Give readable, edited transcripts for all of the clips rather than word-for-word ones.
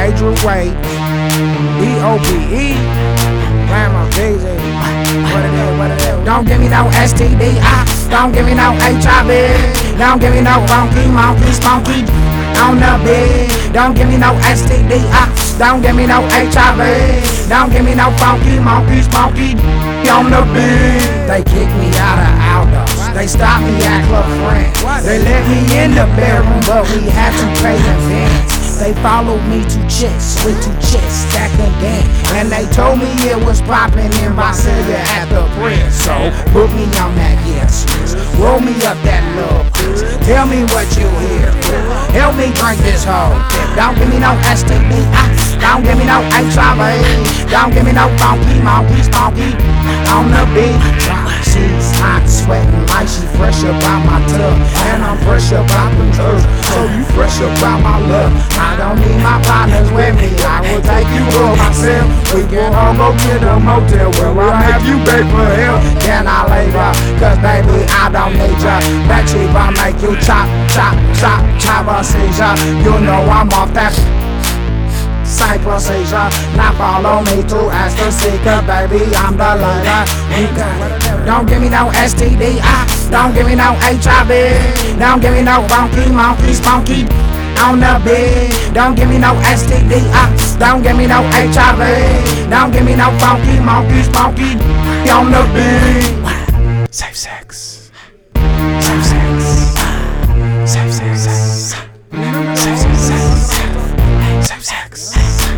Major Way, B.O.B.E. Grandma Daisy. What it is? Don't give me no STD. Don't give me no HIV. Don't give me no funky monkey spunky on the bed. Don't give me no STD. Don't give me no HIV. Don't give me no funky monkey spunky on the bed. They kicked me out of Aldo's. They stopped me at Club France. They let me in the bedroom, but we had to pay advance. They followed me to chicks, with 2 chicks stacked again. And they told me it was poppin' in Visalia at the Prince. So put me on that yes list. Roll me up that love quiz. Tell me what you hear. Help me drink this whole thing. Don't give me no STD. Don't give me no HIV. Don't give me no funky monkey spunky on the beat. She's hot, sweating like she fresh up out my tub. And I'm fresh up out the curves. So you fresh up out my love. I don't need my partners with me. I will take you for myself. We can all go to the motel where I'll have you pay for help. Can I labor? Cause baby, I don't need ya. That cheap, I'll make you chop, chop, chop, chop a seizure. You know I'm off that Cypress Asia. Now follow me to ask the seeker, baby, I'm the leader. Don't give me no STD. Don't give me no HIV. Don't give me no funky monkey spunky on the bed. Don't give me no STD. Don't give me no HIV. Don't give me no funky monkey spunky on the bed. Safe sex. Safe sex. Safe sex. Safe sex. Safe sex.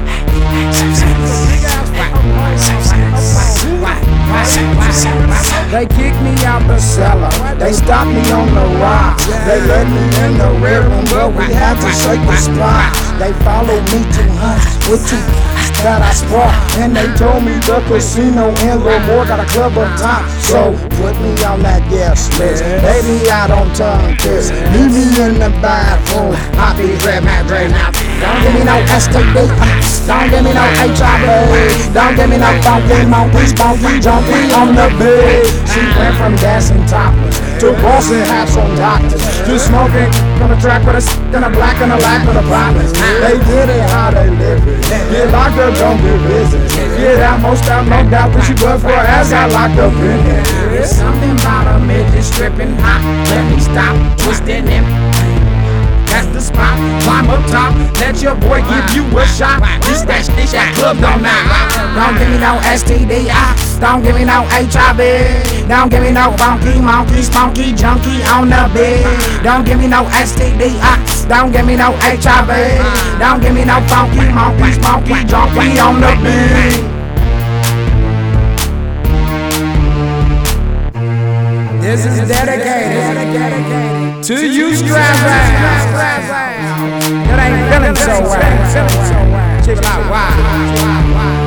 They kicked me out the cellar. They stopped me on the rocks. They let me in the red room, but we had to shake the spot. They followed me to hunts with 2 that I spot, and they told me the casino in Lemoore got a club up top. So put me on that guest list. Baby, I don't tongue kiss. Leave me in the bathroom. I be red Madrid now. Don't give me no STD. Don't give me no HIV. Don't give me no funky monkey spunky jumpy on the bed. She went from dancing topless to Boston hats on doctors, to smoking on the track with a and a black and a lack of the promise. They did it how they live it. Get locked up, don't get business. Get out, most out, no doubt. Push you blood for her ass, got locked up in it. There's something about a midget stripping hot. Let me stop, twisting him. That's the spot, climb up top. Let your boy give you a shot. This that club don't matter. Don't give me no STD. Don't give me no HIV. Don't give me no funky monkey spunky junkie on the bed. Don't give me no STD. Don't give me no HIV. Don't give me no funky monkey spunky junkie on the bed. This is dedicated to you, strap that ain't feeling so well. Check it out, why?